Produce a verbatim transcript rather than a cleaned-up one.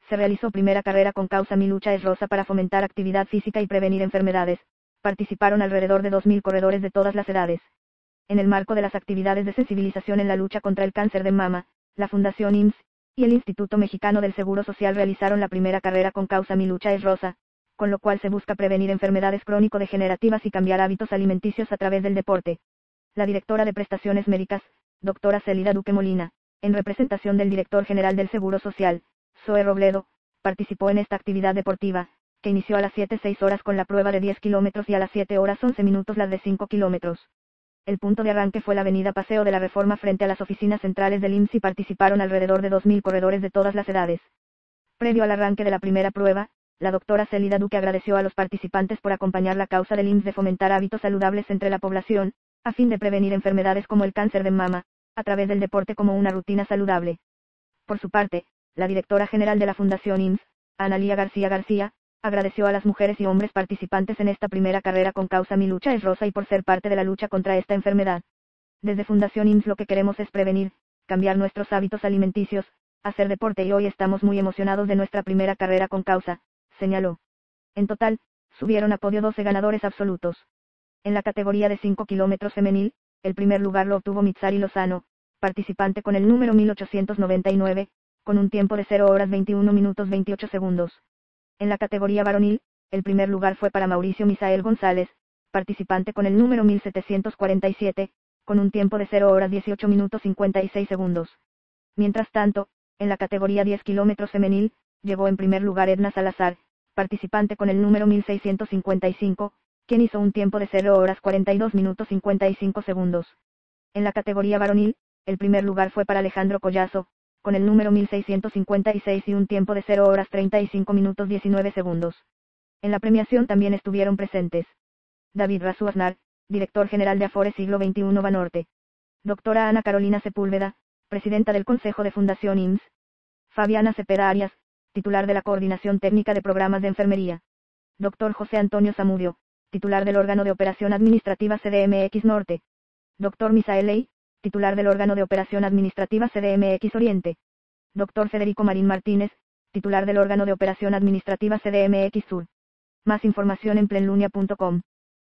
Se realizó primera carrera con causa Mi lucha es rosa para fomentar actividad física y prevenir enfermedades. Participaron alrededor de dos mil corredores de todas las edades. En el marco de las actividades de sensibilización en la lucha contra el cáncer de mama, la Fundación I M S S y el Instituto Mexicano del Seguro Social realizaron la primera carrera con causa Mi lucha es rosa, con lo cual se busca prevenir enfermedades crónico-degenerativas y cambiar hábitos alimenticios a través del deporte. La directora de Prestaciones Médicas, doctora Celida Duque Molina, en representación del director general del Seguro Social, Zoe Robledo, participó en esta actividad deportiva, que inició a las siete seis horas con la prueba de diez kilómetros y a las siete horas once minutos las de cinco kilómetros. El punto de arranque fue la avenida Paseo de la Reforma frente a las oficinas centrales del I M S S y participaron alrededor de dos mil corredores de todas las edades. Previo al arranque de la primera prueba, la doctora Celida Duque agradeció a los participantes por acompañar la causa del I M S S de fomentar hábitos saludables entre la población, a fin de prevenir enfermedades como el cáncer de mama, a través del deporte como una rutina saludable. Por su parte, la directora general de la Fundación I M S S, Analía García García, agradeció a las mujeres y hombres participantes en esta primera carrera con causa Mi lucha es rosa y por ser parte de la lucha contra esta enfermedad. Desde Fundación I M S S lo que queremos es prevenir, cambiar nuestros hábitos alimenticios, hacer deporte y hoy estamos muy emocionados de nuestra primera carrera con causa, señaló. En total, subieron a podio doce ganadores absolutos. En la categoría de cinco kilómetros femenil, el primer lugar lo obtuvo Mitsari Lozano, participante con el número mil ochocientos noventa y nueve, con un tiempo de cero horas veintiuno minutos veintiocho segundos. En la categoría varonil, el primer lugar fue para Mauricio Misael González, participante con el número mil setecientos cuarenta y siete, con un tiempo de cero horas dieciocho minutos cincuenta y seis segundos. Mientras tanto, en la categoría diez kilómetros femenil, llegó en primer lugar Edna Salazar, participante con el número mil seiscientos cincuenta y cinco, quien hizo un tiempo de cero horas cuarenta y dos minutos cincuenta y cinco segundos. En la categoría varonil, el primer lugar fue para Alejandro Collazo, con el número mil seiscientos cincuenta y seis y un tiempo de cero horas treinta y cinco minutos diecinueve segundos. En la premiación también estuvieron presentes David Razu Aznar, director general de Afore Siglo veintiuno Banorte. Doctora Ana Carolina Sepúlveda, presidenta del Consejo de Fundación I M S S. Fabiana Cepeda Arias, titular de la Coordinación Técnica de Programas de Enfermería. Doctor José Antonio Zamudio, titular del órgano de operación administrativa C D M X Norte. Doctor Misael Ley, titular del órgano de operación administrativa C D M X Oriente. Doctor Federico Marín Martínez, titular del órgano de operación administrativa C D M X Sur. Más información en plenlunia punto com.